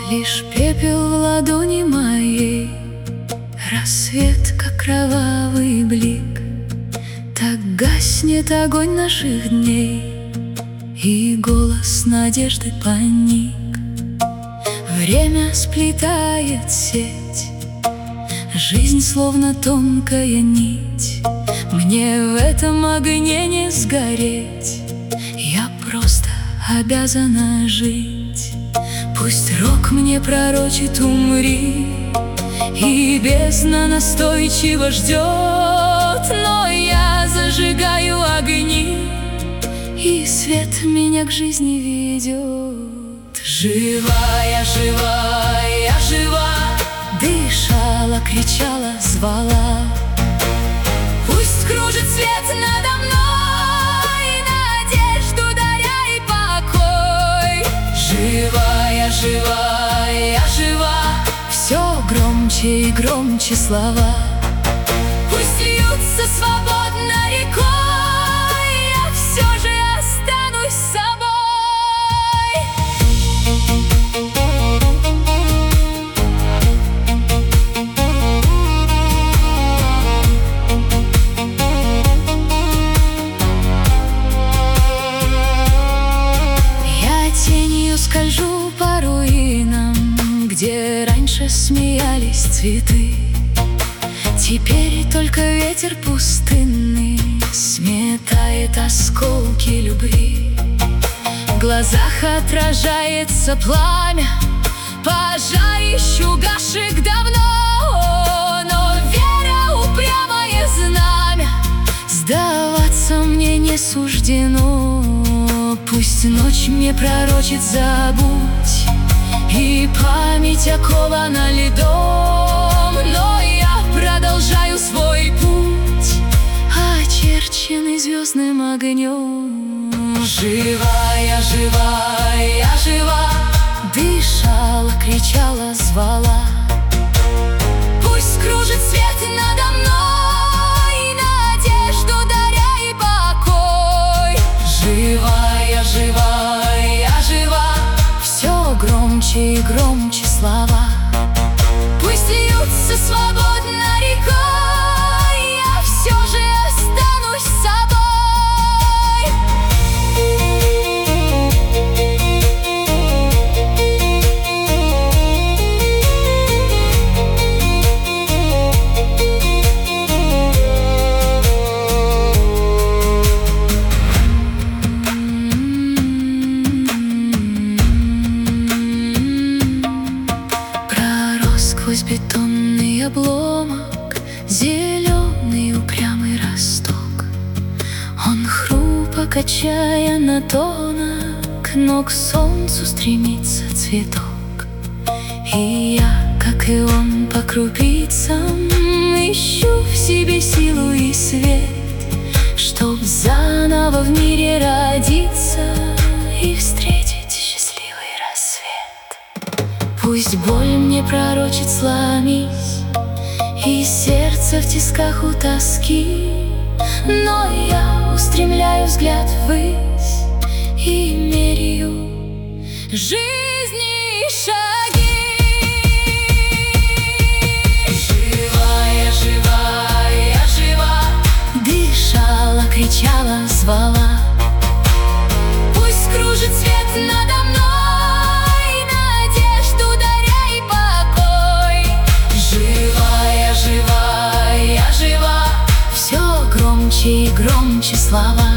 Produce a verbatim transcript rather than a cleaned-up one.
Лишь пепел в ладони моей, рассвет, как кровавый блик. Так гаснет огонь наших дней, и голос надежды паник. Время сплетает сеть, жизнь словно тонкая нить. Мне в этом огне не сгореть, я просто обязана жить. Пусть рок мне пророчит умри, и бездна настойчиво ждет, но я зажигаю огни, и свет меня к жизни ведет. Жива я, жива я, жива, дышала, кричала, звала. Пусть кружит свет надо мной, надежду даря и покой. Жива я, жива я, жива, все громче и громче слова. Пусть льются свободно рекой, я все же останусь собой. Я тенью скольжу по руинам, где раньше смеялись цветы. Теперь только ветер пустынный сметает осколки любви. В глазах отражается пламя, пожарищу гашек давно. Но вера — упрямое знамя, сдаваться мне не суждено. Пусть ночь мне пророчит забудь, и память окована льдом, но я продолжаю свой путь, очерченный звездным огнем. Жива я, жива я, жива, дышала, кричала, звала. Пусть кружит свет надо мной, надежду даря и покой. Жива я, жива я, жива, все громче и громче слова. Пусть льются свободно рекой, я все же останусь собой. Сквозь бетонный обломок зеленый упрямый росток. Он хрупок, отчаянно тонок, но к солнцу стремится цветок. И я, как и он, по крупицам ищу в себе силу и свет, чтоб заново в мире родиться и встретить счастливый рассвет. Пусть боль мне пророчит сломись, и сердце в тисках у тоски, но я устремляю взгляд ввысь и меряю жизни шаги. Жива я, жива я, жива, дышала, кричала, звала. Пусть кружит свет надо мной, громче и громче слова.